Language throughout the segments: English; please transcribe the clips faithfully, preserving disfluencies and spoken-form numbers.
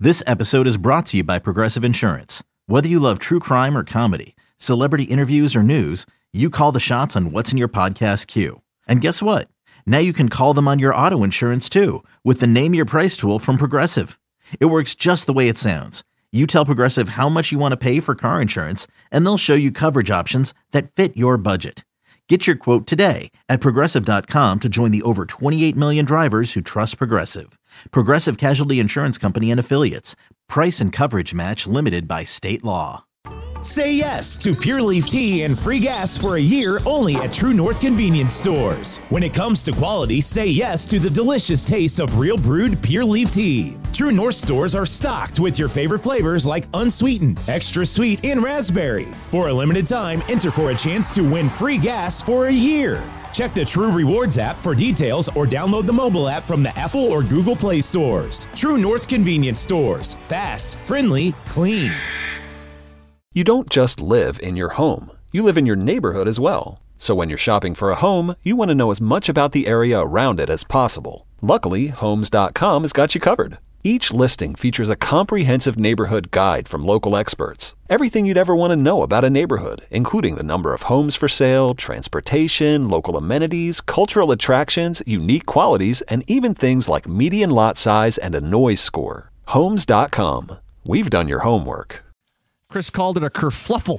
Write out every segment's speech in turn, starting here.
This episode is brought to you by Progressive Insurance. Whether you love true crime or comedy, celebrity interviews or news, you call the shots on what's in your podcast queue. And guess what? Now you can call them on your auto insurance too with the Name Your Price tool from Progressive. It works just the way it sounds. You tell Progressive how much you want to pay for car insurance, and they'll show you coverage options that fit your budget. Get your quote today at Progressive dot com to join the over twenty-eight million drivers who trust Progressive. Progressive Casualty Insurance Company and Affiliates. Price and coverage match limited by state law. Say yes to Pure Leaf Tea and free gas for a year only at True North Convenience Stores. When it comes to quality, say yes to the delicious taste of real brewed Pure Leaf Tea. True North stores are stocked with your favorite flavors like unsweetened, extra sweet, and raspberry. For a limited time, enter for a chance to win free gas for a year. Check the True Rewards app for details or download the mobile app from the Apple or Google Play stores. True North Convenience Stores. Fast, friendly, clean. You don't just live in your home. You live in your neighborhood as well. So when you're shopping for a home, you want to know as much about the area around it as possible. Luckily, Homes dot com has got you covered. Each listing features a comprehensive neighborhood guide from local experts. Everything you'd ever want to know about a neighborhood, including the number of homes for sale, transportation, local amenities, cultural attractions, unique qualities, and even things like median lot size and a noise score. Homes dot com. We've done your homework. Chris called it a kerfluffle.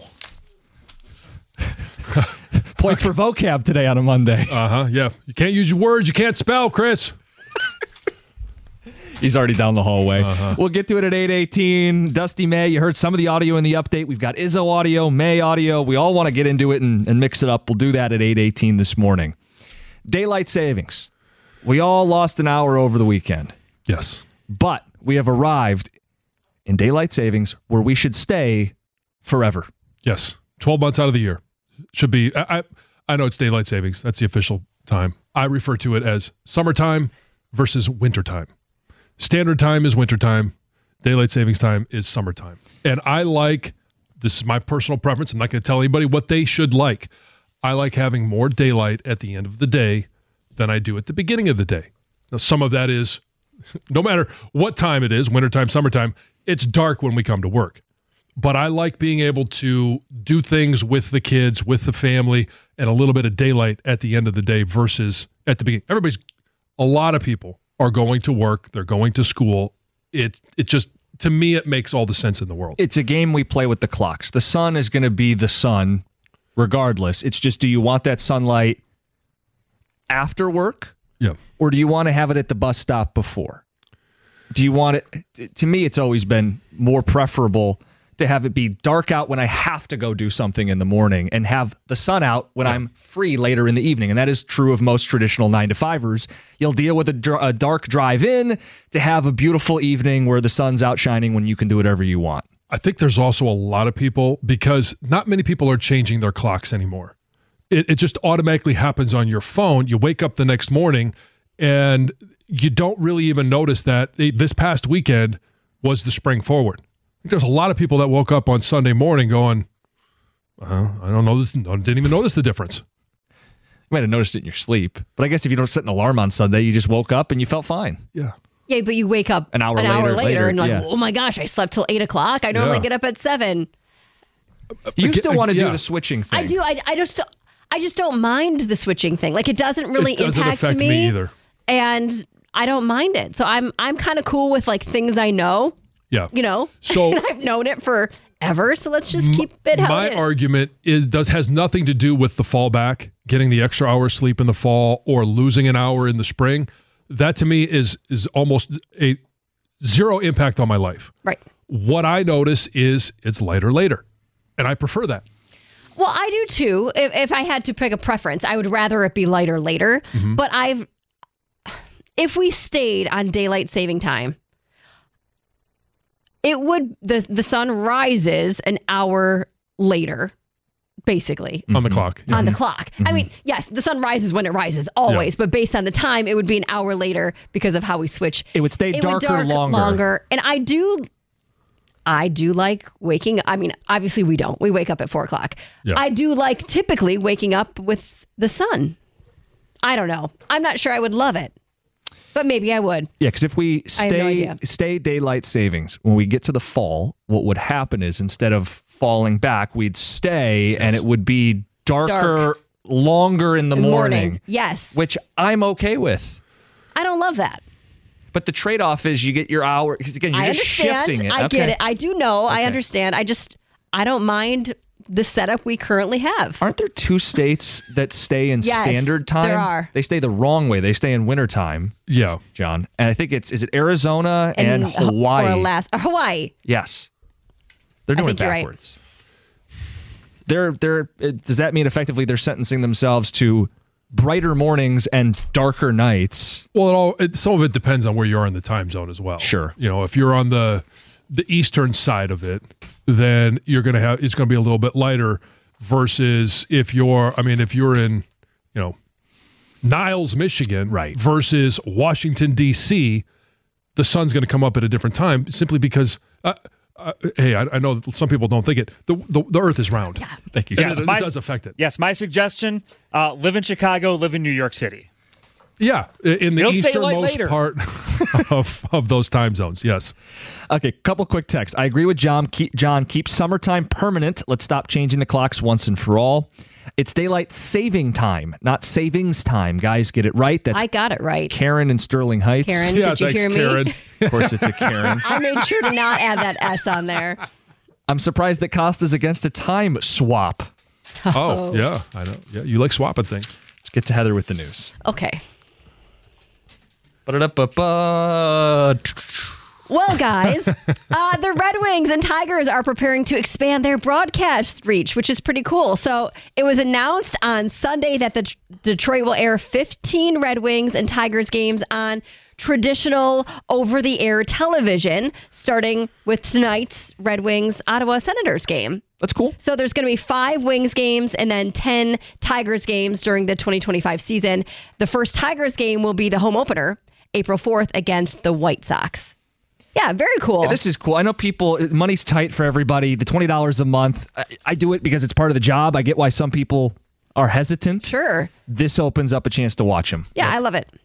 Points for vocab today on a Monday. Uh-huh, yeah. You can't use your words you can't spell, Chris. He's already down the hallway. Uh-huh. We'll get to it at eight eighteen. Dusty May, you heard some of the audio in the update. We've got Izzo audio, May audio. We all want to get into it and, and mix it up. We'll do that at eight eighteen this morning. Daylight savings. We all lost an hour over the weekend. Yes. But we have arrived in daylight savings where we should stay forever. Yes. twelve months out of the year. Should be. I, I, I know it's daylight savings. That's the official time. I refer to it as summertime versus wintertime. Standard time is wintertime. Daylight savings time is summertime. And I like, this is my personal preference. I'm not going to tell anybody what they should like. I like having more daylight at the end of the day than I do at the beginning of the day. Now, some of that is, no matter what time it is, wintertime, summertime, it's dark when we come to work. But I like being able to do things with the kids, with the family, and a little bit of daylight at the end of the day versus at the beginning. Everybody's, a lot of people are going to work. They're going to school. It, it just, to me, it makes all the sense in the world. It's a game we play with the clocks. The sun is going to be the sun regardless. It's just, do you want that sunlight after work? Yeah. Or do you want to have it at the bus stop before? Do you want it? To me, it's always been more preferable to have it be dark out when I have to go do something in the morning and have the sun out when yeah. I'm free later in the evening. And that is true of most traditional nine to fivers. You'll deal with a, dr- a dark drive in to have a beautiful evening where the sun's out shining when you can do whatever you want. I think there's also a lot of people, because not many people are changing their clocks anymore. It, it just automatically happens on your phone. You wake up the next morning and you don't really even notice that this past weekend was the spring forward. I think there's a lot of people that woke up on Sunday morning going, uh, I don't know this, didn't even notice the difference. You might have noticed it in your sleep, but I guess if you don't set an alarm on Sunday, you just woke up and you felt fine. Yeah. Yeah, but you wake up an hour an later, hour later, later and like, yeah. oh my gosh, I slept till eight o'clock. I normally Yeah. get up at seven. You still want to yeah. do the switching thing. I do. I, I just I just don't mind the switching thing. Like, it doesn't really It doesn't impact affect me, me either. And I don't mind it. So I'm I'm kind of cool with like things I know. Yeah. You know. So and I've known it forever. So let's just keep it how my it is. argument is does has nothing to do with the fallback, getting the extra hour sleep in the fall or losing an hour in the spring. That to me is is almost a zero impact on my life. Right. What I notice is it's lighter later, and I prefer that. Well, I do too. If, if I had to pick a preference, I would rather it be lighter later. Mm-hmm. But I've, if we stayed on daylight saving time, it would the the sun rises an hour later, basically On the clock. Yeah. on the clock. I mean, yes, the sun rises when it rises always, Yeah. but based on the time, it would be an hour later because of how we switch. It would stay It darker would dark longer. longer, and I do. I do like waking. I mean, obviously we don't. We wake up at four o'clock. Yeah. I do like typically waking up with the sun. I don't know. I'm not sure I would love it. But maybe I would. Yeah, because if we I have no stay idea. stay daylight savings, when we get to the fall, what would happen is instead of falling back, we'd stay, and it would be darker, Dark. longer in the morning, Yes. which I'm okay with. I don't love that. But the trade-off is you get your hour. Because again, you're I just understand. shifting it. I Okay. get it. I do know. I Okay. understand. I just, I don't mind the setup we currently have. Aren't there two states that stay in Yes, standard time? there are. They stay the wrong way. They stay in wintertime, Yeah. John. And I think it's, is it Arizona and, Hawaii? Or Alaska. Or Hawaii. Yes. They're doing think it you're right. backwards. They're, they're, it- does that mean effectively they're sentencing themselves to brighter mornings and darker nights? Well, it all it, some of it depends on where you are in the time zone as well. Sure. You know, if you're on the the eastern side of it, then you're going to have it's going to be a little bit lighter versus if you're I mean, if you're in, you know, Niles, Michigan, Right. versus Washington D C, the sun's going to come up at a different time simply because uh, uh, hey, I, I know some people don't think it. The the, the earth is round. Yeah. Thank you. It, Yes, it my- does affect it. Yes, my suggestion: uh, live in Chicago, live in New York City. Yeah, in the It'll stay light easternmost later. part of of those time zones. Yes. Okay, couple quick texts. I agree with John. Keep, John, keep summertime permanent. Let's stop changing the clocks once and for all. It's daylight saving time, not savings time. Guys, get it right. That's I got it right. Karen in Sterling Heights. Karen, Yeah, did you thanks, hear me? Karen. Of course, it's a Karen. I made sure to not add that S on there. I'm surprised that Costa's against a time swap. Oh, yeah, I know. Yeah, you like swapping things. Let's get to Heather with the news. Okay. Ba-da-da-ba-ba. Well, guys, uh, the Red Wings and Tigers are preparing to expand their broadcast reach, which is pretty cool. So it was announced on Sunday that the D- Detroit will air fifteen Red Wings and Tigers games on traditional over-the-air television, starting with tonight's Red Wings Ottawa Senators game. That's cool. So there's going to be five Wings games and then ten Tigers games during the twenty twenty-five season. The first Tigers game will be the home opener, April fourth, against the White Sox. Yeah, very cool. Yeah, this is cool. I know people, money's tight for everybody. The twenty dollars a month, I, I do it because it's part of the job. I get why some people are hesitant. Sure. This opens up a chance to watch them. Yeah, I love it.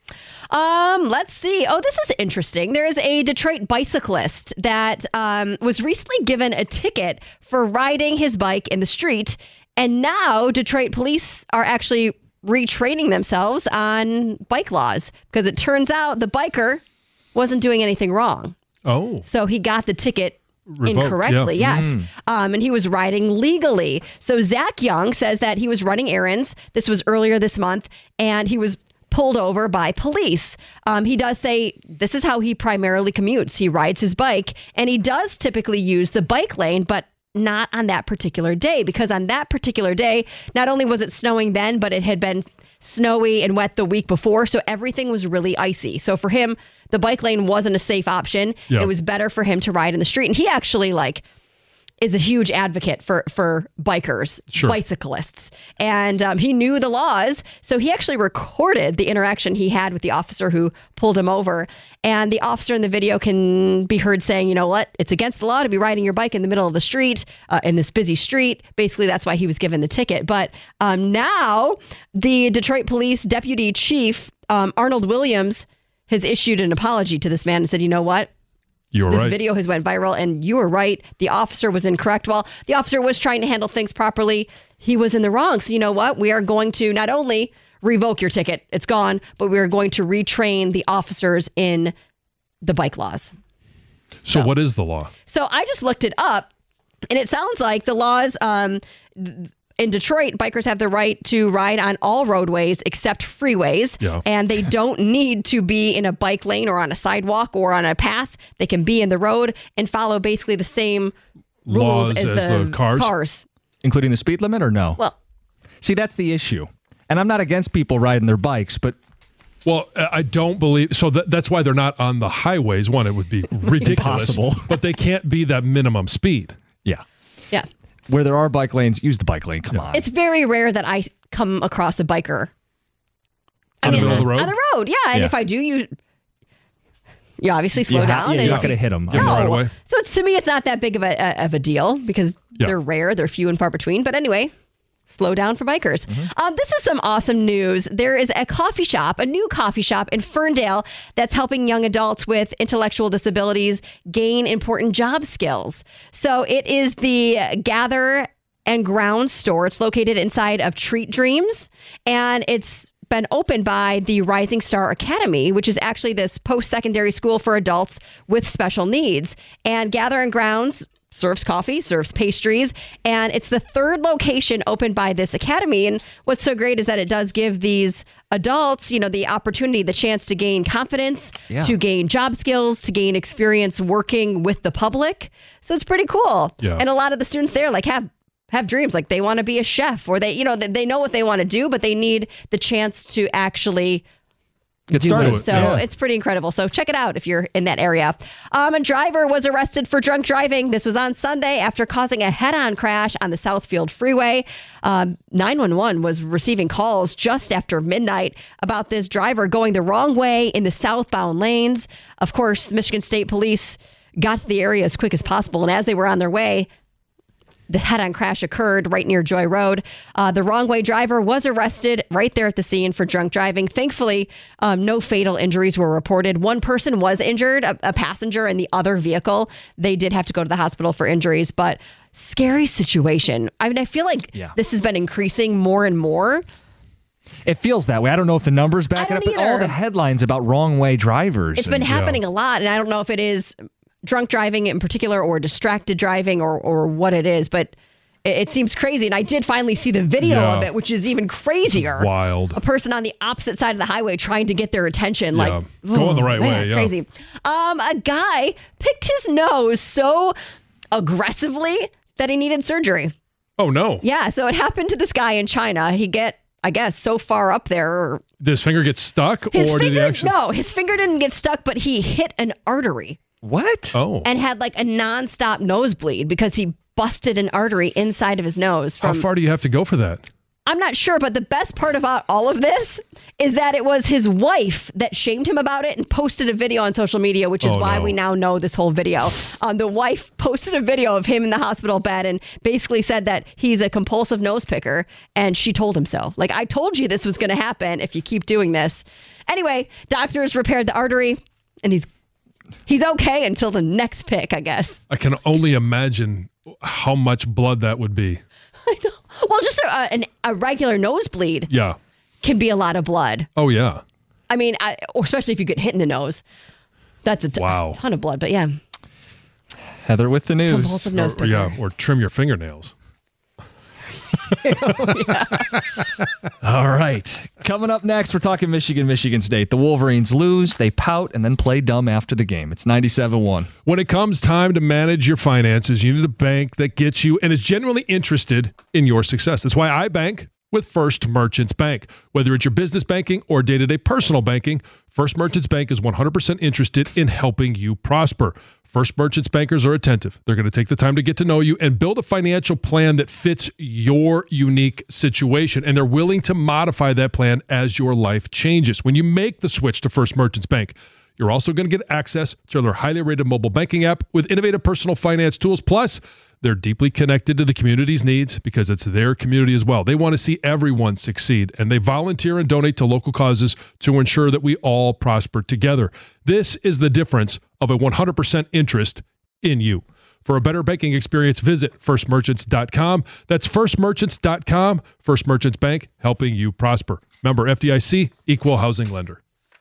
Um, let's see. Oh, this is interesting. There is a Detroit bicyclist that um, was recently given a ticket for riding his bike in the street. And now Detroit police are actually retraining themselves on bike laws because it turns out the biker wasn't doing anything wrong. Oh, So he got the ticket Revoked, incorrectly. yeah. Yes. Um, and he was riding legally. So Zach Young says that he was running errands. This was earlier this month, and he was pulled over by police. Um, he does say this is how he primarily commutes. He rides his bike, and he does typically use the bike lane, but not on that particular day, because on that particular day, not only was it snowing then, but it had been snowy and wet the week before. So everything was really icy. So for him, the bike lane wasn't a safe option. Yeah. It was better for him to ride in the street. And he actually like is a huge advocate for for bikers, Sure. bicyclists. And um, he knew the laws. So he actually recorded the interaction he had with the officer who pulled him over. And the officer in the video can be heard saying, you know what, it's against the law to be riding your bike in the middle of the street, uh, in this busy street. Basically, that's why he was given the ticket. But um, now the Detroit Police Deputy Chief, um, Arnold Williams, has issued an apology to this man and said, you know what? you're This right. video has went viral, and you were right. The officer was incorrect. Well, the officer was trying to handle things properly. He was in the wrong. So you know what? We are going to not only revoke your ticket, it's gone, but we are going to retrain the officers in the bike laws. So, what is the law? So I just looked it up, and it sounds like the laws um, th- in Detroit, bikers have the right to ride on all roadways except freeways, Yeah. and they don't need to be in a bike lane or on a sidewalk or on a path. They can be in the road and follow basically the same rules Laws as, as the, the cars? cars. Including the speed limit or no? Well, See, that's the issue. And I'm not against people riding their bikes, but Well, I don't believe so. That, that's why they're not on the highways. One, it would be ridiculous. Impossible. But they can't be that minimum speed. yeah. yeah. Where there are bike lanes, use the bike lane. Come on. It's very rare that I come across a biker. I On the mean, middle of the road? On the road, yeah. And Yeah. if I do, you you obviously slow You ha- down. yeah, and you're not if going to you- hit them. Yeah. No. right away. So it's to me, it's not that big of a, a of a deal because Yeah. they're rare, they're few and far between. But anyway, slow down for bikers. Mm-hmm. Um, this is some awesome news. There is a coffee shop, a new coffee shop in Ferndale that's helping young adults with intellectual disabilities gain important job skills. So it is the Gather and Ground store. It's located inside of Treat Dreams, and it's been opened by the Rising Star Academy, which is actually this post-secondary school for adults with special needs. And Gather and Grounds serves coffee, serves pastries, and it's the third location opened by this academy. And what's so great is that it does give these adults, you know, the opportunity, the chance to gain confidence, yeah. to gain job skills, to gain experience working with the public. So it's pretty cool. Yeah. And a lot of the students there like have have dreams, like they want to be a chef, or they, you know, they know what they want to do, but they need the chance to actually Get started. So yeah. it's pretty incredible. So check it out if you're in that area. Um, a driver was arrested for drunk driving. This was on Sunday after causing a head-on crash on the Southfield Freeway. Um, nine one one was receiving calls just after midnight about this driver going the wrong way in the southbound lanes. Of course, the Michigan State Police got to the area as quick as possible, and as they were on their way, the head-on crash occurred right near Joy Road. Uh, the wrong-way driver was arrested right there at the scene for drunk driving. Thankfully, um, no fatal injuries were reported. One person was injured, a, a passenger in the other vehicle. They did have to go to the hospital for injuries, but scary situation. I mean, I feel like yeah. this has been increasing more and more. It feels that way. I don't know if the numbers back it up, but all the headlines about wrong-way drivers. It's been and, happening yeah. a lot, and I don't know if it is drunk driving in particular or distracted driving or or what it is, but it, it seems crazy. And I did finally see the video yeah. of it, which is even crazier. Wild. A person on the opposite side of the highway trying to get their attention. Yeah. Like, going oh, the right man, way. Yeah. Crazy. Um, a guy picked his nose so aggressively that he needed surgery. Oh, no. Yeah. So it happened to this guy in China. He get, I guess, so far up there. Did his finger get stuck? His or finger, did he actually? No, his finger didn't get stuck, but he hit an artery. What? Oh. And had like a nonstop nosebleed because he busted an artery inside of his nose. From, How far do you have to go for that? I'm not sure, but the best part about all of this is that it was his wife that shamed him about it and posted a video on social media, which is oh, why no. we now know this whole video. Um, the wife posted a video of him in the hospital bed and basically said that he's a compulsive nose picker, and she told him so. Like, I told you this was going to happen if you keep doing this. Anyway, doctors repaired the artery, and he's He's okay until the next pick, I guess. I can only imagine how much blood that would be. I know. Well, just a, a, a regular nosebleed yeah. can be a lot of blood. Oh, yeah. I mean, I, or especially if you get hit in the nose. That's a t- wow. ton of blood, but yeah. Heather with the news. Compulsive nose picker. Or, yeah, or trim your fingernails. All right. Coming up next, we're talking Michigan, Michigan State. The Wolverines lose, they pout, and then play dumb after the game. It's ninety-seven one. When it comes time to manage your finances, you need a bank that gets you and is genuinely interested in your success. That's why I bank with First Merchants Bank. Whether it's your business banking or day-to-day personal banking, First Merchants Bank is one hundred percent interested in helping you prosper. First Merchants bankers are attentive. They're going to take the time to get to know you and build a financial plan that fits your unique situation. And they're willing to modify that plan as your life changes. When you make the switch to First Merchants Bank, you're also going to get access to their highly rated mobile banking app with innovative personal finance tools. Plus, they're deeply connected to the community's needs because it's their community as well. They want to see everyone succeed, and they volunteer and donate to local causes to ensure that we all prosper together. This is the difference of a one hundred percent interest in you. For a better banking experience, visit first merchants dot com. That's first merchants dot com. First Merchants Bank, helping you prosper. Member F D I C, Equal Housing Lender.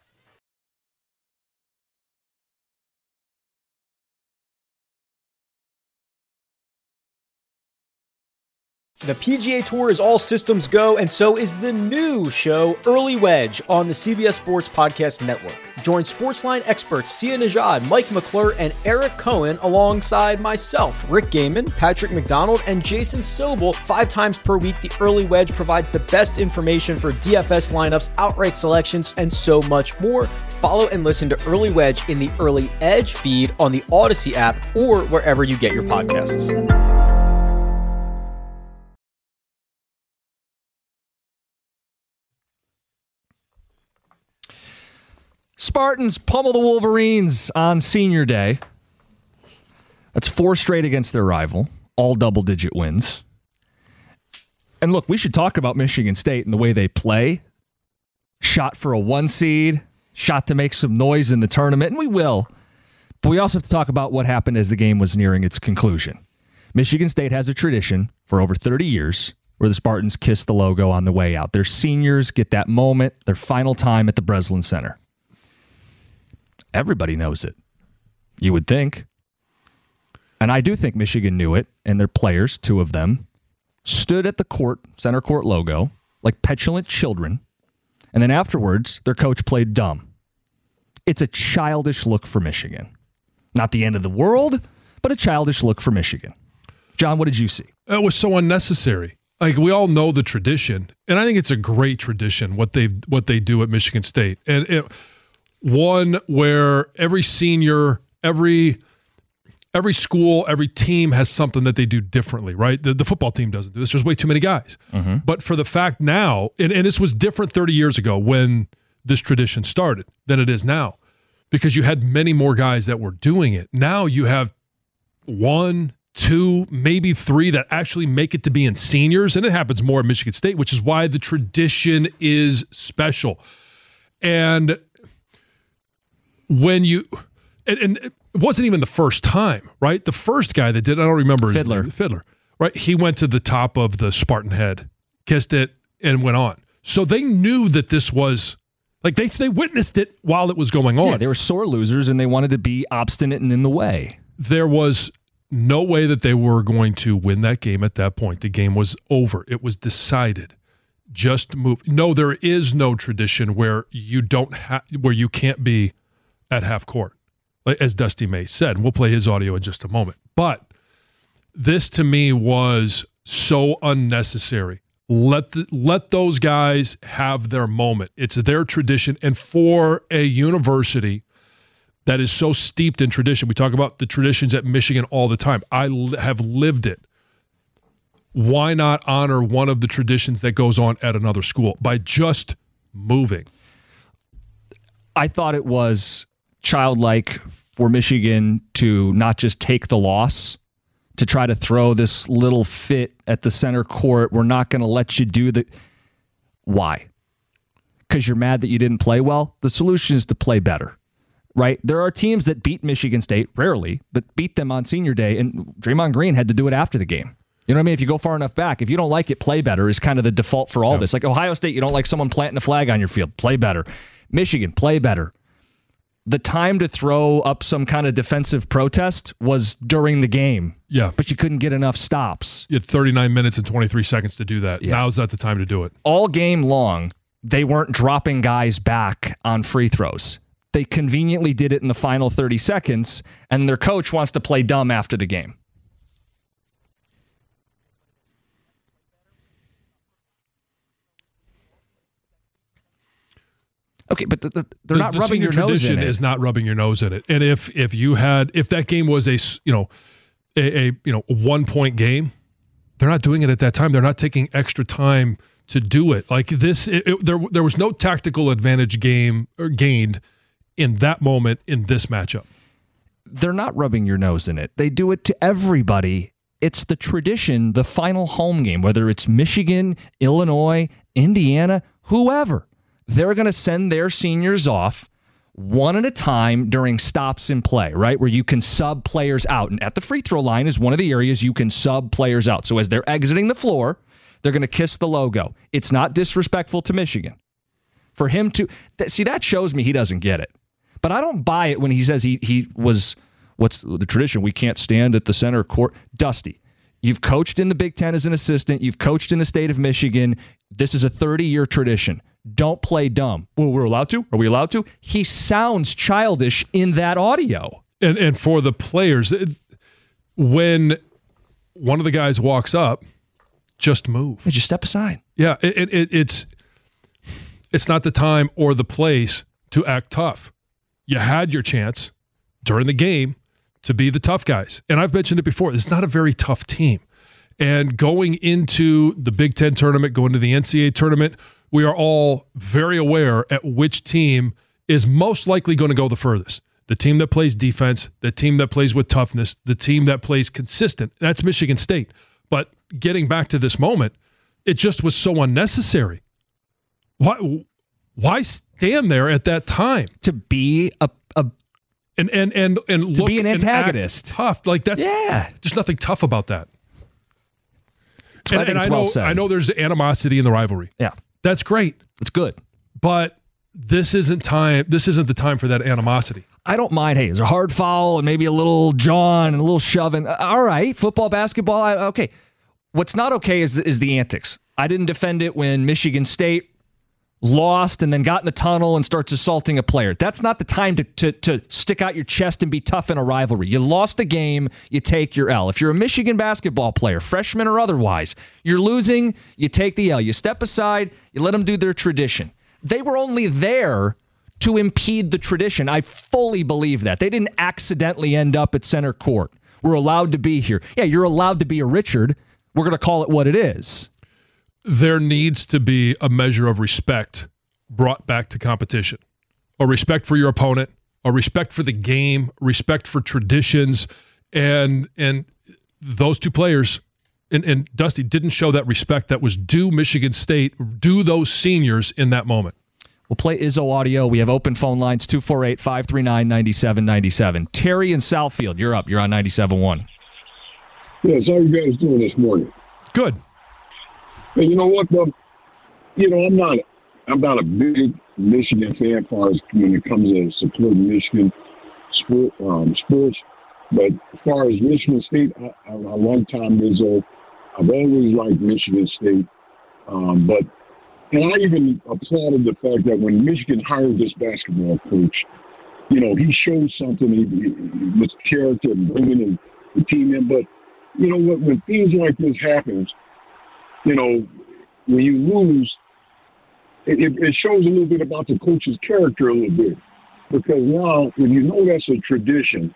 The P G A Tour is all systems go, and so is the new show, Early Wedge, on the C B S Sports Podcast Network. Join Sportsline experts Sia Najad, Mike McClure, and Eric Cohen alongside myself, Rick Gaiman, Patrick McDonald, and Jason Sobel. Five times per week, the Early Wedge provides the best information for D F S lineups, outright selections, and so much more. Follow and listen to Early Wedge in the Early Edge feed on the Odyssey app or wherever you get your podcasts. Spartans pummel the Wolverines on senior day. That's four straight against their rival, all double-digit wins. And look, we should talk about Michigan State and the way they play. Shot for a one seed, shot to make some noise in the tournament, and we will. But we also have to talk about what happened as the game was nearing its conclusion. Michigan State has a tradition for over thirty years where the Spartans kiss the logo on the way out. Their seniors get that moment, their final time at the Breslin Center. Everybody knows it, you would think. And I do think Michigan knew it, and their players, two of them, stood at the court, center court logo, like petulant children. And then afterwards, their coach played dumb. It's a childish look for Michigan. Not the end of the world, but a childish look for Michigan. John, what did you see? It was so unnecessary. Like, we all know the tradition, and I think it's a great tradition what they what they do at Michigan State. And it, one where every senior, every every school, every team has something that they do differently, right? The, the football team doesn't do this. There's way too many guys. Mm-hmm. But for the fact now, and, and this was different thirty years ago when this tradition started than it is now, because you had many more guys that were doing it. Now you have one, two, maybe three that actually make it to being seniors, and it happens more at Michigan State, which is why the tradition is special. And when you, and, and it wasn't even the first time, right? The first guy that did, I don't remember his Fiddler. name, Fiddler, right? He went to the top of the Spartan head, kissed it, and went on. So they knew that this was, like they they witnessed it while it was going on. Yeah, they were sore losers, and they wanted to be obstinate and in the way. There was no way that they were going to win that game at that point. The game was over. It was decided. Just move. No, there is no tradition where you don't have, where you can't be at half court, as Dusty May said. We'll play his audio in just a moment. But this to me was so unnecessary. Let the, let those guys have their moment. It's their tradition, and for a university that is so steeped in tradition. We talk about the traditions at Michigan all the time. I l- have lived it. Why not honor one of the traditions that goes on at another school by just moving? I thought it was childlike for Michigan to not just take the loss, to try to throw this little fit at the center court. We're not going to let you do the... Why? Because you're mad that you didn't play well? The solution is to play better. Right? There are teams that beat Michigan State, rarely, but beat them on senior day, and Draymond Green had to do it after the game. You know what I mean? If you go far enough back, if you don't like it, play better is kind of the default for all yeah. this. Like Ohio State, you don't like someone planting a flag on your field, play better. Michigan, play better. The time to throw up some kind of defensive protest was during the game. Yeah. But you couldn't get enough stops. You had thirty-nine minutes and twenty-three seconds to do that. Yeah. Now's not the time to do it. All game long, they weren't dropping guys back on free throws. They conveniently did it in the final thirty seconds, and their coach wants to play dumb after the game. Okay, but the, the, they're the, not the rubbing your nose in tradition it. is not rubbing your nose in it. And if if you had if that game was a you know a, a you know one point game, they're not doing it at that time. They're not taking extra time to do it. Like this, it, it, there there was no tactical advantage game or gained in that moment in this matchup. They're not rubbing your nose in it. They do it to everybody. It's the tradition, the final home game, whether it's Michigan, Illinois, Indiana, whoever. They're going to send their seniors off one at a time during stops in play, right? Where you can sub players out. And at the free throw line is one of the areas you can sub players out. So as they're exiting the floor, they're going to kiss the logo. It's not disrespectful to Michigan. For him to, see, that shows me he doesn't get it. But I don't buy it when he says he he was, what's the tradition? We can't stand at the center court. Dusty, you've coached in the Big Ten as an assistant. You've coached in the state of Michigan. This is a thirty-year tradition. Don't play dumb. Well, we're allowed to? Are we allowed to? He sounds childish in that audio. And and for the players, it, when one of the guys walks up, just move. Hey, just step aside. Yeah, it, it, it's it's not the time or the place to act tough. You had your chance during the game to be the tough guys. And I've mentioned it before. It's not a very tough team. And going into the Big Ten tournament, going to the N C double A tournament, we are all very aware at which team is most likely going to go the furthest. The team that plays defense, the team that plays with toughness, the team that plays consistent. That's Michigan State. But getting back to this moment, It just was so unnecessary. Why why stand there at that time? To be a, a and and and and to look be an and antagonist. Act tough. Like that's yeah. There's nothing tough about that. And, and, and I well know said. I know there's animosity in the rivalry. Yeah. That's great. It's good. But this isn't time this isn't the time for that animosity. I don't mind. Hey, there's a hard foul and maybe a little jawing and a little shoving. All right, football, basketball, I, okay. What's not okay is is the antics. I didn't defend it when Michigan State lost and then got in the tunnel and starts assaulting a player. That's not the time to, to, to stick out your chest and be tough in a rivalry. You lost the game, you take your L. If you're a Michigan basketball player, freshman or otherwise, you're losing, you take the L. You step aside, you let them do their tradition. They were only there to impede the tradition. I fully believe that. They didn't accidentally end up at center court. We're allowed to be here. Yeah, you're allowed to be a Richard. We're going to call it what it is. There needs to be a measure of respect brought back to competition. A respect for your opponent, a respect for the game, respect for traditions, and and those two players, and, and Dusty didn't show that respect that was due Michigan State, due those seniors in that moment. We'll play Izzo audio. We have open phone lines, two four eight, five three nine, nine seven nine seven. Terry in Southfield, you're up. You're on ninety-seven point one. Yes, how are you guys doing this morning? Good. Hey, you know what, though? You know, I'm not I'm not a big Michigan fan as far as when it comes to supporting Michigan sport, um, sports. But as far as Michigan State, I, I, I like Tom Izzo. I've always liked Michigan State. Um, but and I even applauded the fact that when Michigan hired this basketball coach, you know, he showed something he, he, with character and bringing the team in. But, you know, when, when things like this happens, you know, when you lose, it, it shows a little bit about the coach's character a little bit. Because now, when you know that's a tradition,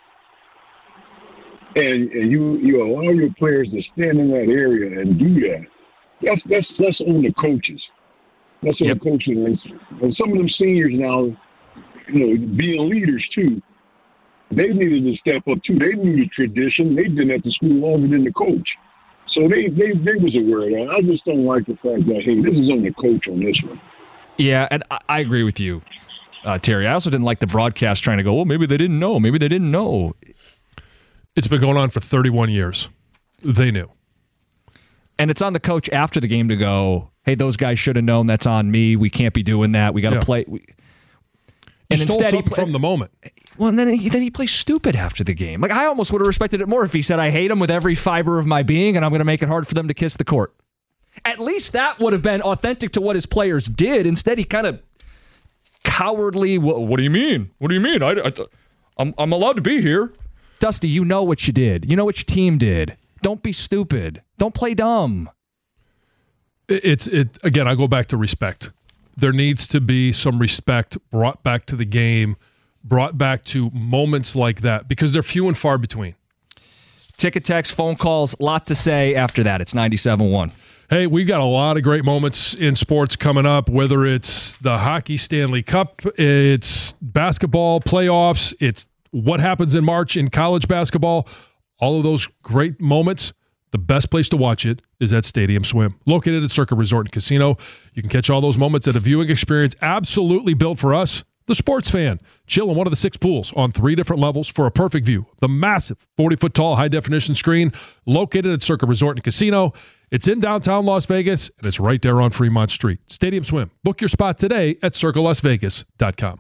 and, and you, you allow your players to stand in that area and do that, that's that's that's on the coaches. That's on yep. the coaches. And some of them seniors now, you know, being leaders too, they needed to step up too. They knew the tradition. They've been at the school longer than the coach. So they, they, they was aware of that. I just don't like the fact that, hey, this is on the coach on this one. Yeah, and I agree with you, uh, Terry. I also didn't like the broadcast trying to go, well, maybe they didn't know. Maybe they didn't know. It's been going on for thirty-one years. They knew. And it's on the coach after the game to go, hey, those guys should have known. That's on me. We can't be doing that. We got to yeah. play. We... And stole instead, something he play... from the moment. Well, and then he, then he plays stupid after the game. Like, I almost would have respected it more if he said, I hate them with every fiber of my being, and I'm going to make it hard for them to kiss the court. At least that would have been authentic to what his players did. Instead, he kind of cowardly, what, what do you mean? What do you mean? I, I, I'm, I'm allowed to be here. Dusty, you know what you did. You know what your team did. Don't be stupid. Don't play dumb. It's it again, I go back to respect. There needs to be some respect brought back to the game, brought back to moments like that, because they're few and far between. Ticket, text, phone calls, lot to say after that. It's ninety-seven point one. Hey, we got a lot of great moments in sports coming up, whether it's the Hockey Stanley Cup, it's basketball playoffs, it's what happens in March in college basketball. All of those great moments, the best place to watch it is at Stadium Swim. Located at Circa Resort and Casino, you can catch all those moments at a viewing experience absolutely built for us, the sports fan. Chill in one of the six pools on three different levels for a perfect view. The massive forty-foot tall high-definition screen located at Circa Resort and Casino. It's in downtown Las Vegas, and it's right there on Fremont Street. Stadium Swim. Book your spot today at circa las vegas dot com.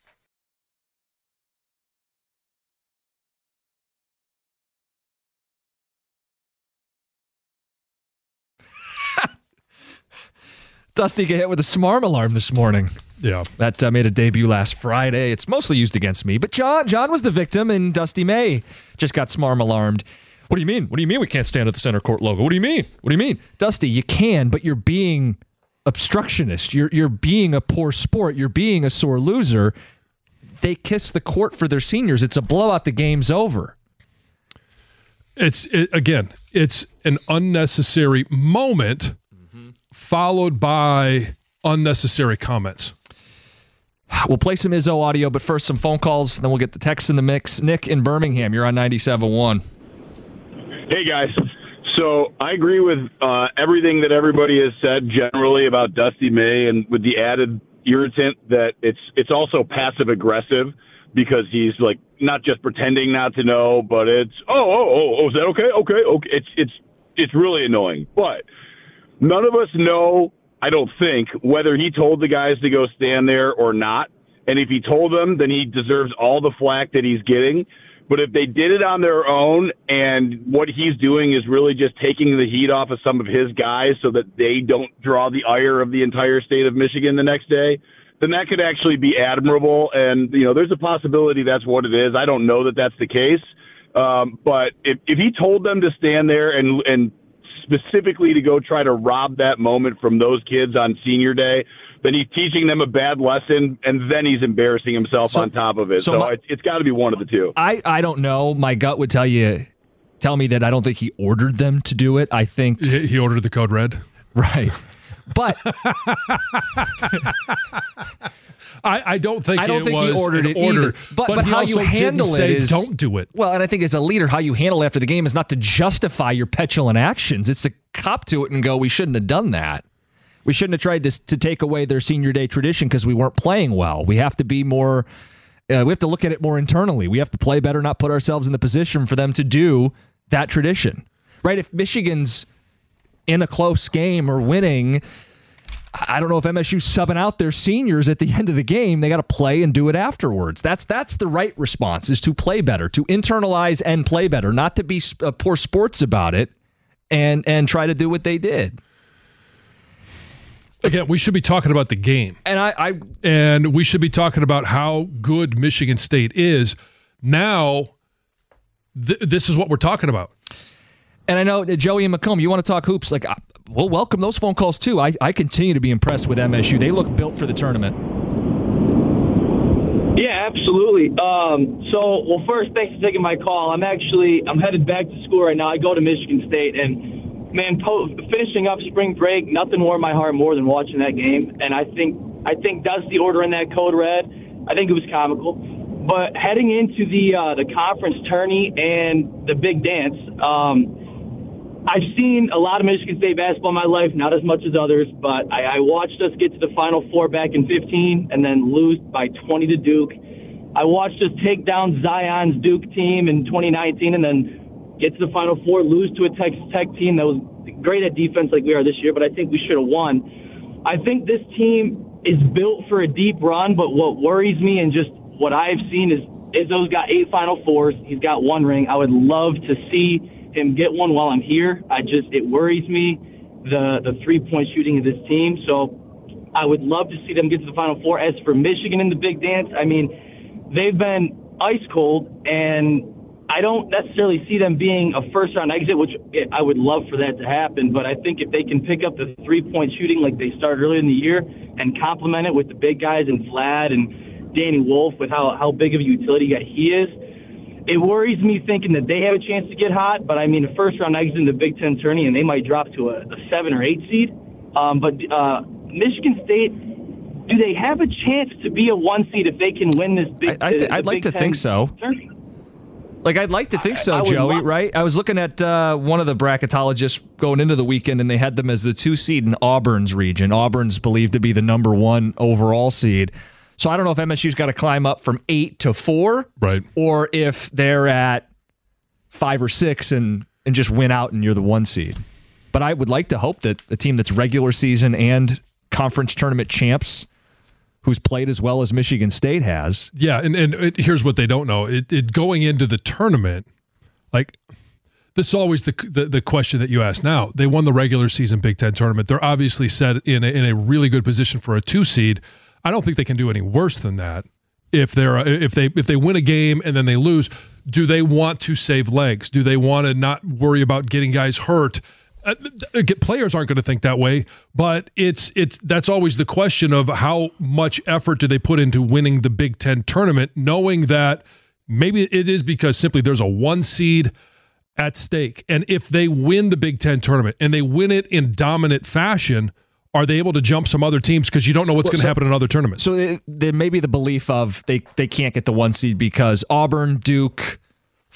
Dusty get hit with a SMARM alarm this morning. Yeah. That uh, made a debut last Friday. It's mostly used against me, but John John was the victim, and Dusty May just got SMARM alarmed. What do you mean? What do you mean we can't stand at the center court logo? What do you mean? What do you mean? Dusty, you can, but you're being obstructionist. You're you're being a poor sport. You're being a sore loser. They kiss the court for their seniors. It's a blowout. The game's over. It's it, again, it's an unnecessary moment mm-hmm. followed by unnecessary comments. We'll play some Izzo audio, but first some phone calls, then we'll get the text in the mix. Nick in Birmingham, you're on ninety-seven point one. Hey, guys. So I agree with uh, everything that everybody has said generally about Dusty May, and with the added irritant that it's it's also passive aggressive because he's like not just pretending not to know, but it's oh oh oh oh is that okay okay okay it's it's it's really annoying. But none of us know, I don't think, whether he told the guys to go stand there or not. And if he told them, then he deserves all the flack that he's getting. But if they did it on their own and what he's doing is really just taking the heat off of some of his guys so that they don't draw the ire of the entire state of Michigan the next day, then that could actually be admirable. And, you know, there's a possibility that's what it is. I don't know that that's the case. Um, but if, if he told them to stand there and, and specifically to go try to rob that moment from those kids on senior day, then he's teaching them a bad lesson, and then he's embarrassing himself so, on top of it. So, so my, it, it's got to be one of the two. I, I don't know. My gut would tell you, tell me that I don't think he ordered them to do it. I think he, he ordered the code red. Right. But I, I don't think I don't it think was he ordered an it order. either. But, but, but how you handle it is don't do it. Well, and I think as a leader, how you handle it after the game is not to justify your petulant actions. It's to cop to it and go, we shouldn't have done that. We shouldn't have tried to, to take away their senior day tradition because we weren't playing well. We have to be more, uh, we have to look at it more internally. We have to play better, not put ourselves in the position for them to do that tradition. Right? If Michigan's in a close game or winning, I don't know if M S U's subbing out their seniors at the end of the game. They got to play and do it afterwards. That's that's the right response, is to play better, to internalize and play better, not to be uh, poor sports about it and and try to do what they did. Again, we should be talking about the game. And I, I and we should be talking about how good Michigan State is. Now, th- this is what we're talking about. And I know, uh, Joey and McComb, you want to talk hoops? Like, uh, we'll welcome those phone calls, too. I, I continue to be impressed with M S U. They look built for the tournament. Yeah, absolutely. Um, so, well, first, thanks for taking my call. I'm actually, I'm headed back to school right now. I go to Michigan State, and man, po- finishing up spring break, nothing warmed my heart more than watching that game. And I think I think Dusty ordering that code red, I think it was comical. But heading into the uh, the conference tourney and the big dance, um, I've seen a lot of Michigan State basketball in my life, not as much as others, but I, I watched us get to the Final Four back in fifteen and then lose by twenty to Duke. I watched us take down Zion's Duke team in twenty nineteen and then get to the Final Four, lose to a Texas Tech team that was great at defense like we are this year, but I think we should have won. I think this team is built for a deep run, but what worries me and just what I've seen is Izzo's got eight Final Fours. He's got one ring. I would love to see him get one while I'm here. I just, it worries me, the, the three-point shooting of this team. So I would love to see them get to the Final Four. As for Michigan in the big dance, I mean, they've been ice cold, and I don't necessarily see them being a first-round exit, which I would love for that to happen. But I think if they can pick up the three-point shooting like they started earlier in the year and complement it with the big guys and Vlad and Danny Wolf with how, how big of a utility guy he is, it worries me thinking that they have a chance to get hot. But, I mean, a first-round exit in the Big Ten tourney, and they might drop to a, a seven or eight seed. Um, but uh, Michigan State, do they have a chance to be a one seed if they can win this Big I, I th- uh, I'd like Big to think so. Tourney? Like, I'd like to think so, I, I Joey, love- right? I was looking at uh, one of the bracketologists going into the weekend, and they had them as the two seed in Auburn's region. Auburn's believed to be the number one overall seed. So I don't know if M S U's got to climb up from eight to four, right? Or if they're at five or six and, and just win out and you're the one seed. But I would like to hope that a team that's regular season and conference tournament champs, who's played as well as Michigan State has. Yeah, and, and it, here's what they don't know. It, it going into the tournament, like, this is always the, the the question that you ask now. They won the regular season Big Ten tournament. They're obviously set in a, in a really good position for a two seed. I don't think they can do any worse than that. If they're if they if they win a game and then they lose, do they want to save legs? Do they want to not worry about getting guys hurt? Uh, players aren't going to think that way, but it's it's that's always the question of how much effort do they put into winning the Big Ten tournament, knowing that maybe it is because simply there's a one seed at stake. And if they win the Big Ten tournament and they win it in dominant fashion, are they able to jump some other teams? Because you don't know what's well, going to so, happen in other tournaments. So there may be the belief of they, they can't get the one seed because Auburn, Duke,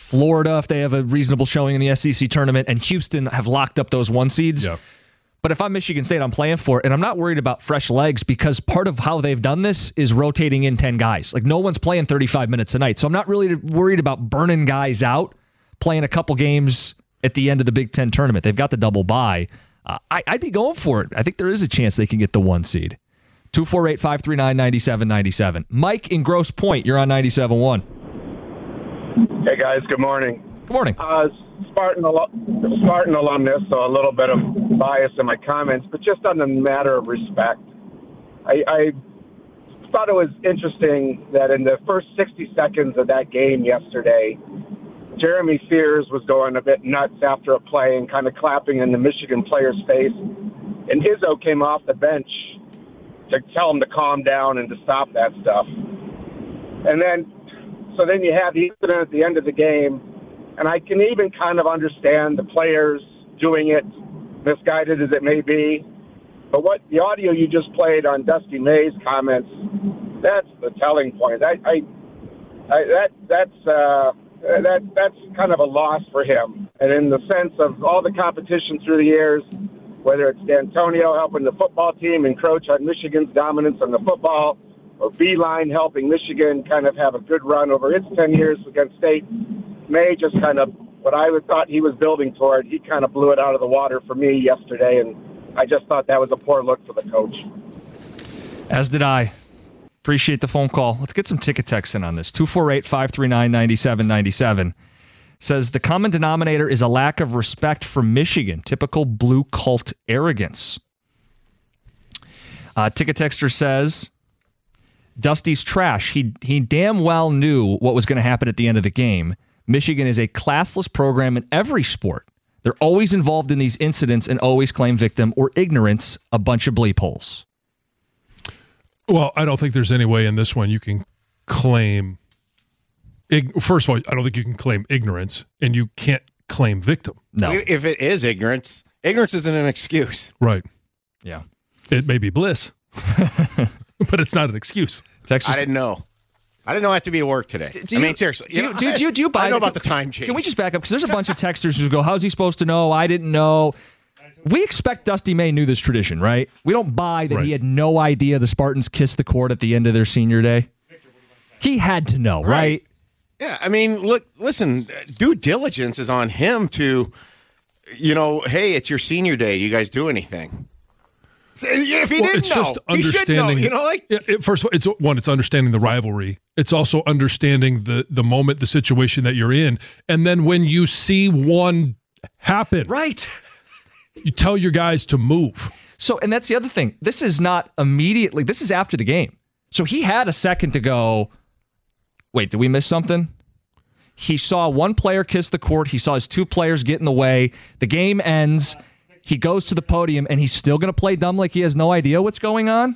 Florida, if they have a reasonable showing in the S E C tournament, and Houston have locked up those one seeds. Yeah. But if I'm Michigan State, I'm playing for it, and I'm not worried about fresh legs because part of how they've done this is rotating in ten guys. Like, no one's playing thirty-five minutes a night, so I'm not really worried about burning guys out, playing a couple games at the end of the Big Ten tournament. They've got the double bye. Uh, I, I'd be going for it. I think there is a chance they can get the one seed. two four eight, five three nine, nine seven nine seven. Mike in Grosse Pointe, you're on ninety-seven point one. Hey, guys. Good morning. Good morning. Uh, Spartan, Spartan alumnus, so a little bit of bias in my comments, but just on the matter of respect. I, I thought it was interesting that in the first sixty seconds of that game yesterday, Jeremy Fears was going a bit nuts after a play and kind of clapping in the Michigan player's face, and Izzo came off the bench to tell him to calm down and to stop that stuff. And then, so then you have the incident at the end of the game, and I can even kind of understand the players doing it, misguided as it may be. But what the audio you just played on Dusty May's comments, that's the telling point. I, I, I that that's uh, that that's kind of a loss for him. And in the sense of all the competition through the years, whether it's D'Antonio helping the football team encroach on Michigan's dominance on the football, or Beeline helping Michigan kind of have a good run over its ten years against State, May just kind of, what I would thought he was building toward, he kind of blew it out of the water for me yesterday, and I just thought that was a poor look for the coach. As did I. Appreciate the phone call. Let's get some ticket text in on this. two four eight, five three nine, nine seven nine seven says the common denominator is a lack of respect for Michigan. Typical blue cult arrogance. Uh, ticket texter says Dusty's trash. He, he damn well knew what was going to happen at the end of the game. Michigan is a classless program in every sport. They're always involved in these incidents and always claim victim or ignorance, a bunch of bleep holes. Well, I don't think there's any way in this one you can claim. Ig- First of all, I don't think you can claim ignorance, and you can't claim victim. No. If it is ignorance, ignorance isn't an excuse. Right. Yeah. It may be bliss, but it's not an excuse. Texas, I didn't know. I didn't know I have to be at work today. Do you, I mean, seriously. Do you, know, do, you, do, you, do you buy I know the, about the time change. Can we just back up? Because there's a bunch of texters who go, how's he supposed to know? I didn't know. We expect Dusty May knew this tradition, right? We don't buy that right. He had no idea the Spartans kissed the court at the end of their senior day. He had to know, right? right? Yeah, I mean, look, listen, due diligence is on him to, you know, hey, it's your senior day. You guys do anything? If he well, didn't it's know, just he should know. understanding. You know, like it, it, first of all, it's one. It's understanding the rivalry. It's also understanding the the moment, the situation that you're in, and then when you see one happen, right, you tell your guys to move. So, and that's the other thing. This is not immediately. This is after the game. So he had a second to go. Wait, did we miss something? He saw one player kiss the court. He saw his two players get in the way. The game ends. He goes to the podium, and he's still going to play dumb like he has no idea what's going on?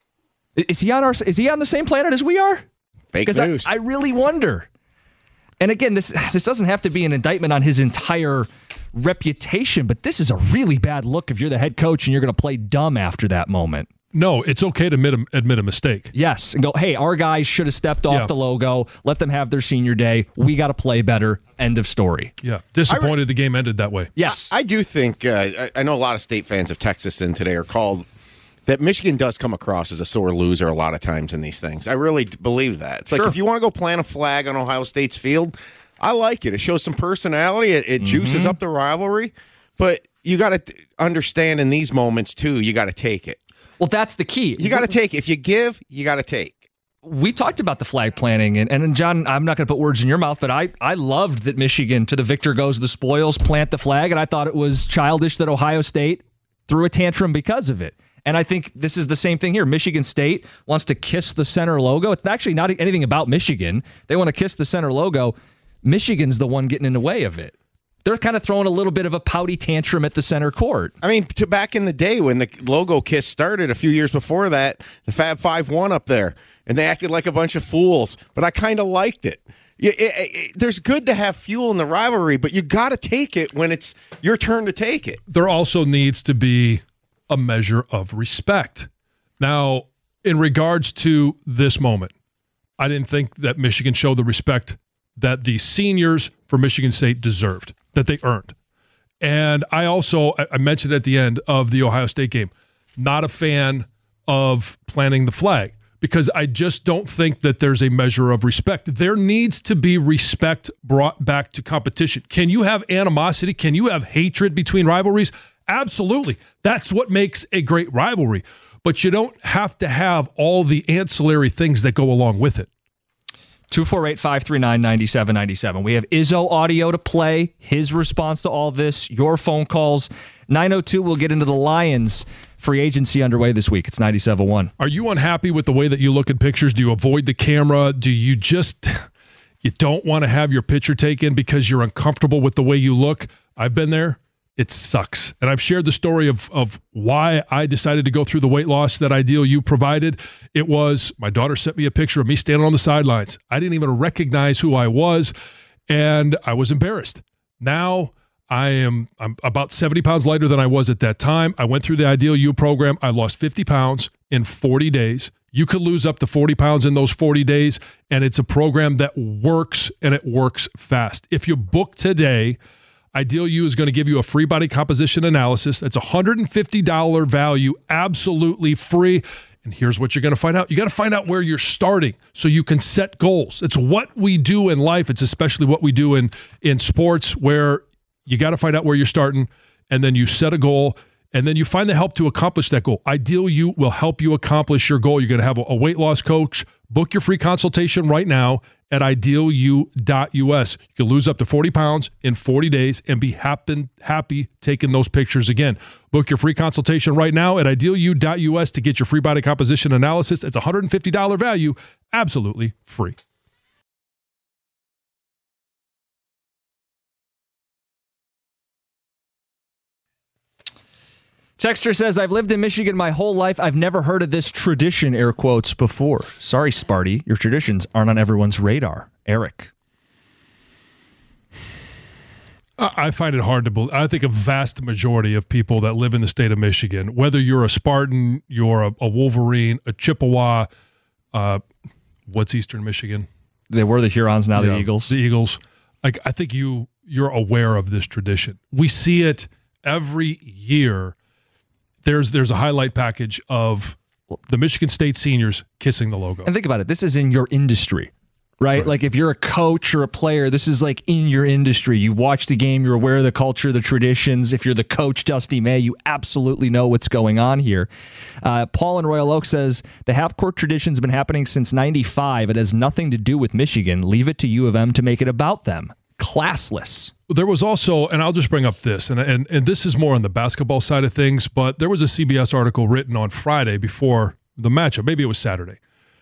Is he on our? Is he on the same planet as we are? Fake news. I, I really wonder. And again, this this doesn't have to be an indictment on his entire reputation, but this is a really bad look if you're the head coach and you're going to play dumb after that moment. No, it's okay to admit a, admit a mistake. Yes, and go, hey, our guys should have stepped off yeah. the logo. Let them have their senior day. We got to play better. End of story. Yeah, disappointed re- the game ended that way. Yes. I, I do think, uh, I, I know a lot of State fans of Texas in today are called, that Michigan does come across as a sore loser a lot of times in these things. I really believe that. It's like, sure. If you want to go plant a flag on Ohio State's field, I like it. It shows some personality. It, it mm-hmm. juices up the rivalry. But you got to understand in these moments, too, you got to take it. Well, that's the key. You got to take. If you give, you got to take. We talked about the flag planting, and, and John, I'm not going to put words in your mouth, but I, I loved that Michigan, to the victor goes the spoils, plant the flag, and I thought it was childish that Ohio State threw a tantrum because of it. And I think this is the same thing here. Michigan State wants to kiss the center logo. It's actually not anything about Michigan. They want to kiss the center logo. Michigan's the one getting in the way of it. They're kind of throwing a little bit of a pouty tantrum at the center court. I mean, to back in the day when the logo kiss started a few years before that, the Fab Five won up there, and they acted like a bunch of fools. But I kind of liked it. It, it, it. There's good to have fuel in the rivalry, but you got to take it when it's your turn to take it. There also needs to be a measure of respect. Now, in regards to this moment, I didn't think that Michigan showed the respect that the seniors for Michigan State deserved, that they earned. And I also, I mentioned at the end of the Ohio State game, not a fan of planting the flag because I just don't think that there's a measure of respect. There needs to be respect brought back to competition. Can you have animosity? Can you have hatred between rivalries? Absolutely. That's what makes a great rivalry. But you don't have to have all the ancillary things that go along with it. two four eight, five three nine, nine seven nine seven. We have Izzo audio to play, his response to all this, your phone calls. nine oh two, we'll get into the Lions free agency underway this week. It's ninety-seven point one. Are you unhappy with the way that you look at pictures? Do you avoid the camera? Do you just, you don't want to have your picture taken because you're uncomfortable with the way you look? I've been there. It sucks. And I've shared the story of of why I decided to go through the weight loss that Ideal You provided. It was, my daughter sent me a picture of me standing on the sidelines. I didn't even recognize who I was, and I was embarrassed. Now I am I'm about seventy pounds lighter than I was at that time. I went through the Ideal You program. I lost fifty pounds in forty days. You could lose up to forty pounds in those forty days, and it's a program that works, and it works fast. If you book today, Ideal You is going to give you a free body composition analysis. That's a one hundred fifty dollars value, absolutely free. And here's what you're going to find out. You got to find out where you're starting so you can set goals. It's what we do in life. It's especially what we do in, in sports, where you got to find out where you're starting, and then you set a goal, and then you find the help to accomplish that goal. Ideal You will help you accomplish your goal. You're going to have a, a weight loss coach. Book your free consultation right now at ideal u dot u s. You can lose up to forty pounds in forty days and be happy, happy taking those pictures again. Book your free consultation right now at ideal u dot u s to get your free body composition analysis. It's a one hundred fifty dollars value, absolutely free. Texter says, I've lived in Michigan my whole life. I've never heard of this tradition, air quotes, before. Sorry, Sparty. Your traditions aren't on everyone's radar. Eric. I find it hard to believe. I think a vast majority of people that live in the state of Michigan, whether you're a Spartan, you're a, a Wolverine, a Chippewa, uh, what's Eastern Michigan? They were the Hurons, now yeah, the Eagles. The Eagles. Like, I think you, you're aware of this tradition. We see it every year. There's there's a highlight package of the Michigan State seniors kissing the logo. And think about it. This is in your industry, right? right? Like if you're a coach or a player, this is like in your industry. You watch the game. You're aware of the culture, the traditions. If you're the coach, Dusty May, you absolutely know what's going on here. Uh, Paul in Royal Oak says, the half-court tradition's been happening since ninety-five. It has nothing to do with Michigan. Leave it to U of M to make it about them. Classless. There was also, and I'll just bring up this, and, and and this is more on the basketball side of things, but there was a C B S article written on Friday before the matchup. Maybe it was Saturday.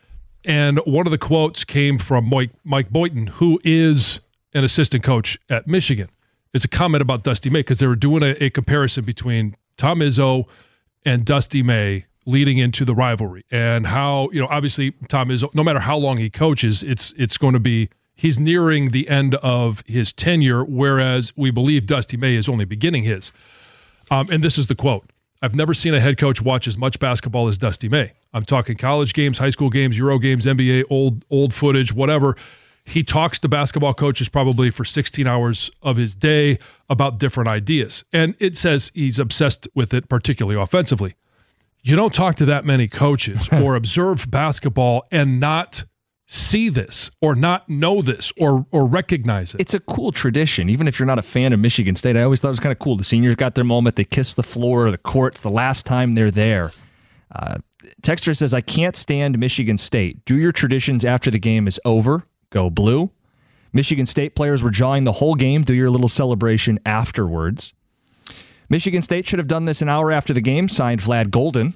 And one of the quotes came from Mike, Mike Boynton, who is an assistant coach at Michigan. It's a comment about Dusty May, because they were doing a, a comparison between Tom Izzo and Dusty May leading into the rivalry, and how, you know, obviously Tom Izzo, no matter how long he coaches, it's it's going to be, he's nearing the end of his tenure, whereas we believe Dusty May is only beginning his. Um, and this is the quote. I've never seen a head coach watch as much basketball as Dusty May. I'm talking college games, high school games, Euro games, N B A, old old footage, whatever. He talks to basketball coaches probably for sixteen hours of his day about different ideas. And it says he's obsessed with it, particularly offensively. You don't talk to that many coaches or observe basketball and not see this or not know this or or recognize it. It's a cool tradition, even if you're not a fan of Michigan State. I always thought it was kind of cool. The seniors got their moment. They kiss the floor of the courts the last time they're there. Uh, Texter says, I can't stand Michigan State. Do your traditions after the game is over. Go blue. Michigan State players were jawing the whole game. Do your little celebration afterwards. Michigan State should have done this an hour after the game. Signed, Vlad Golden.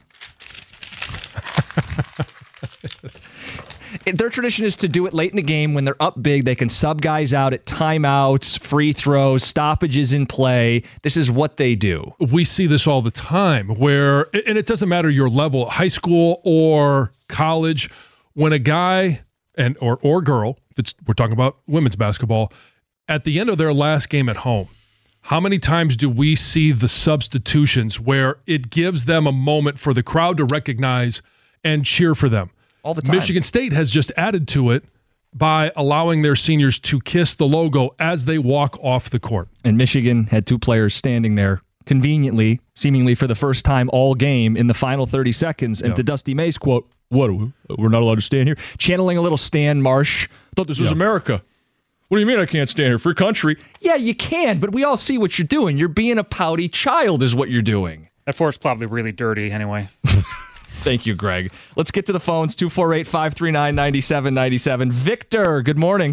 Their tradition is to do it late in the game when they're up big. They can sub guys out at timeouts, free throws, stoppages in play. This is what they do. We see this all the time where, and it doesn't matter your level, high school or college, when a guy and or or girl, if it's, we're talking about women's basketball, at the end of their last game at home, how many times do we see the substitutions where it gives them a moment for the crowd to recognize and cheer for them? All the time. Michigan State has just added to it by allowing their seniors to kiss the logo as they walk off the court. And Michigan had two players standing there conveniently, seemingly for the first time all game in the final thirty seconds. And Yep. to Dusty May's quote, what, we're not allowed to stand here? Channeling a little Stan Marsh. Thought this was Yep. America. What do you mean I can't stand here? Free country. Yeah, you can, but we all see what you're doing. You're being a pouty child is what you're doing. That floor's probably really dirty anyway. Thank you, Greg. Let's get to the phones. two four eight, five three nine, nine seven nine seven. Victor, good morning.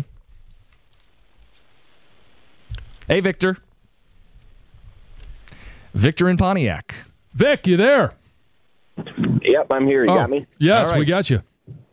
Hey, Victor. Victor in Pontiac. Vic, you there? Yep, I'm here. You oh, got me? Yes, All right. we got you.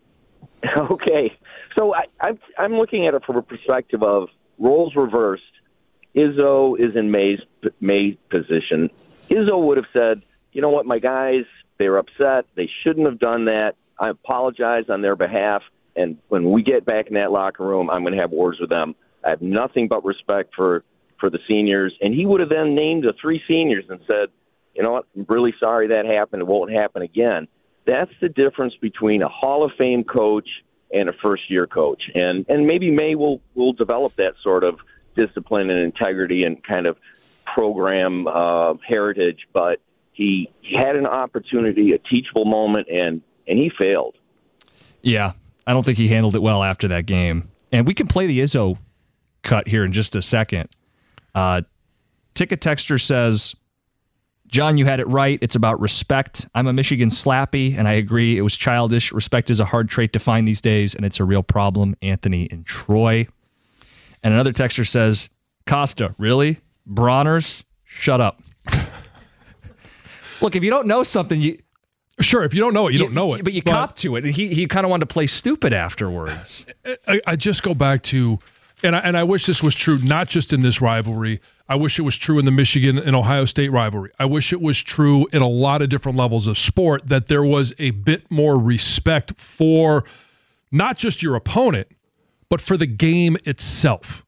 Okay. So I, I'm, I'm looking at it from a perspective of roles reversed. Izzo is in May's May's position. Izzo would have said, you know what, my guys, they were upset. They shouldn't have done that. I apologize on their behalf. And when we get back in that locker room, I'm going to have words with them. I have nothing but respect for, for the seniors. And he would have then named the three seniors and said, you know what, I'm really sorry that happened. It won't happen again. That's the difference between a Hall of Fame coach and a first-year coach. And and maybe May will, will develop that sort of discipline and integrity and kind of program uh, heritage. But he, he had an opportunity, a teachable moment, and, and he failed. Yeah, I don't think he handled it well after that game. And we can play the Izzo cut here in just a second. Uh, Ticket Texter says, John, you had it right. It's about respect. I'm a Michigan slappy, and I agree. It was childish. Respect is a hard trait to find these days, and it's a real problem. Anthony and Troy. And another texter says, Costa, really? Bronner's? Shut up. Look, if you don't know something, you... Sure, if you don't know it, you, you don't know it. But you but, cop to it, and he, he kind of wanted to play stupid afterwards. I, I just go back to, and I, and I wish this was true, not just in this rivalry. I wish it was true in the Michigan and Ohio State rivalry. I wish it was true in a lot of different levels of sport, that there was a bit more respect for not just your opponent, but for the game itself.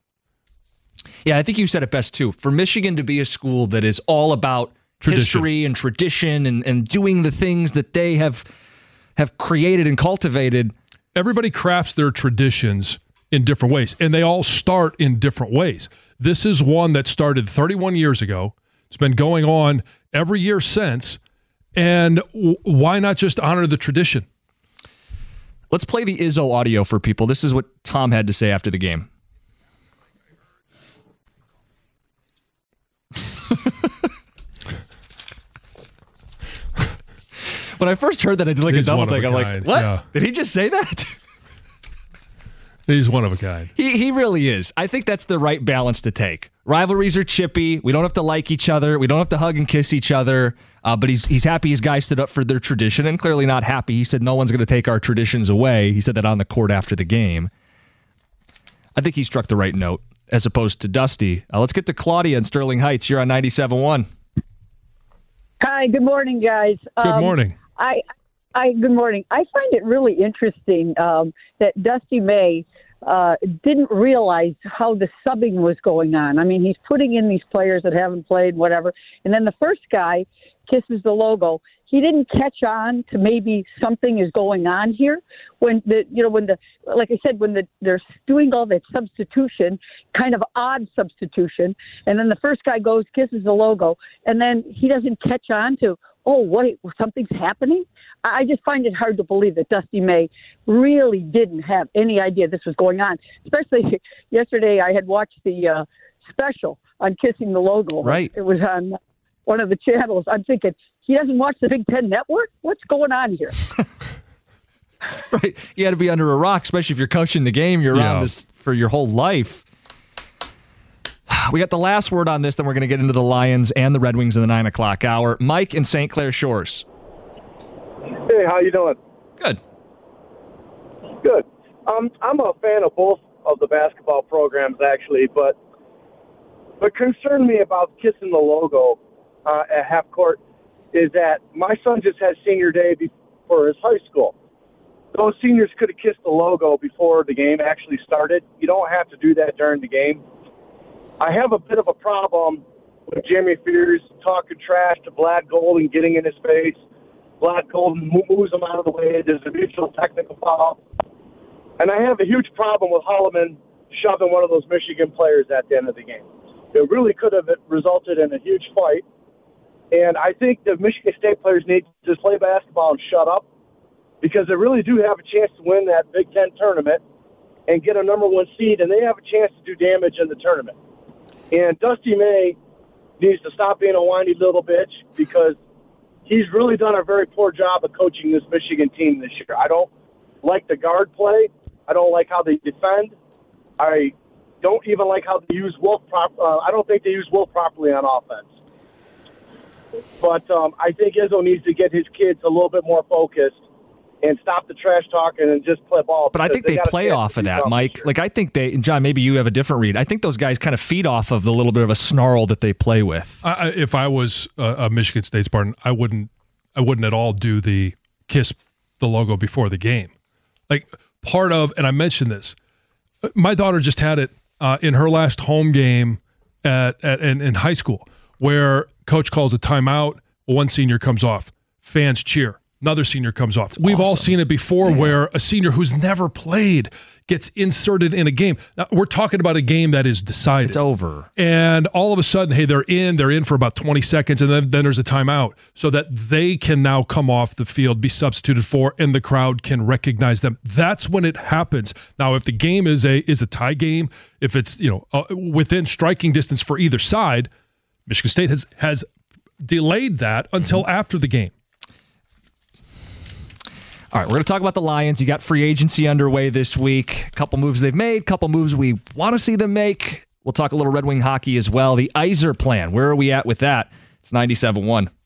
Yeah, I think you said it best, too. For Michigan to be a school that is all about tradition. history and tradition and, and doing the things that they have have created and cultivated. Everybody crafts their traditions in different ways, and they all start in different ways. This is one that started thirty-one years ago. It's been going on every year since, and w- why not just honor the tradition? Let's play the Izzo audio for people. This is what Tom had to say after the game. When I first heard that, I did like He's a double one of take. a I'm kind, like, what? yeah. Did he just say that? He's one of a kind. He he really is. I think that's the right balance to take. Rivalries are chippy. We don't have to like each other. We don't have to hug and kiss each other. Uh, but he's he's happy his guys stood up for their tradition, and clearly not happy. He said no one's going to take our traditions away. He said that on the court after the game. I think he struck the right note as opposed to Dusty. Uh, let's get to Claudia in Sterling Heights. You're on ninety-seven point one. Hi, good morning, guys. Good um, morning. I, I, good morning. I find it really interesting um, that Dusty May uh, didn't realize how the subbing was going on. I mean, he's putting in these players that haven't played, whatever, and then the first guy kisses the logo. He didn't catch on to maybe something is going on here when the, you know, when the, like I said, when the, they're doing all that substitution, kind of odd substitution, and then the first guy goes, kisses the logo, and then he doesn't catch on to, oh, what, something's happening? I just find it hard to believe that Dusty May really didn't have any idea this was going on. Especially yesterday, I had watched the uh, special on kissing the logo. Right. It was on one of the channels. I'm thinking, he doesn't watch the Big Ten Network? What's going on here? Right. You had to be under a rock, especially if you're coaching the game. You're around Yeah. this for your whole life. We got the last word on this, then we're going to get into the Lions and the Red Wings in the nine o'clock hour. Mike in Saint Clair Shores. Hey, how you doing? Good. Good. Um, I'm a fan of both of the basketball programs, actually, but what concerned me about kissing the logo uh, at half court is that my son just had senior day for his high school. Those seniors could have kissed the logo before the game actually started. You don't have to do that during the game. I have a bit of a problem with Jimmy Fears talking trash to Vlad Golden, getting in his face. Vlad Golden moves him out of the way. There's a mutual technical foul. And I have a huge problem with Holloman shoving one of those Michigan players at the end of the game. It really could have resulted in a huge fight. And I think the Michigan State players need to just play basketball and shut up, because they really do have a chance to win that Big Ten tournament and get a number one seed, and they have a chance to do damage in the tournament. And Dusty May needs to stop being a whiny little bitch, because he's really done a very poor job of coaching this Michigan team this year. I don't like the guard play. I don't like how they defend. I don't even like how they use Wolf. Prop- uh, I don't think they use Wolf properly on offense. But um, I think Izzo needs to get his kids a little bit more focused and stop the trash talking and just play ball. But I think they, they play off of that, Mike. Like, I think they, and John, maybe you have a different read. I think those guys kind of feed off of the little bit of a snarl that they play with. I, if I was a, a Michigan State Spartan, I wouldn't, I wouldn't at all do the kiss the logo before the game. Like, part of, and I mentioned this, my daughter just had it uh, in her last home game at, at in, in high school, where coach calls a timeout, one senior comes off, fans cheer. Another senior comes off. That's We've awesome. all seen it before, yeah. where a senior who's never played gets inserted in a game. Now, we're talking about a game that is decided. It's over. And all of a sudden, hey, they're in, they're in for about twenty seconds, and then, then there's a timeout so that they can now come off the field, be substituted for, and the crowd can recognize them. That's when it happens. Now, if the game is a is a tie game, if it's, you know, uh, within striking distance for either side, Michigan State has, has delayed that until mm-hmm. after the game. All right, we're going to talk about the Lions. You got free agency underway this week. A couple moves they've made, a couple moves we want to see them make. We'll talk a little Red Wing hockey as well. The Yzer plan, where are we at with that? It's ninety-seven point one.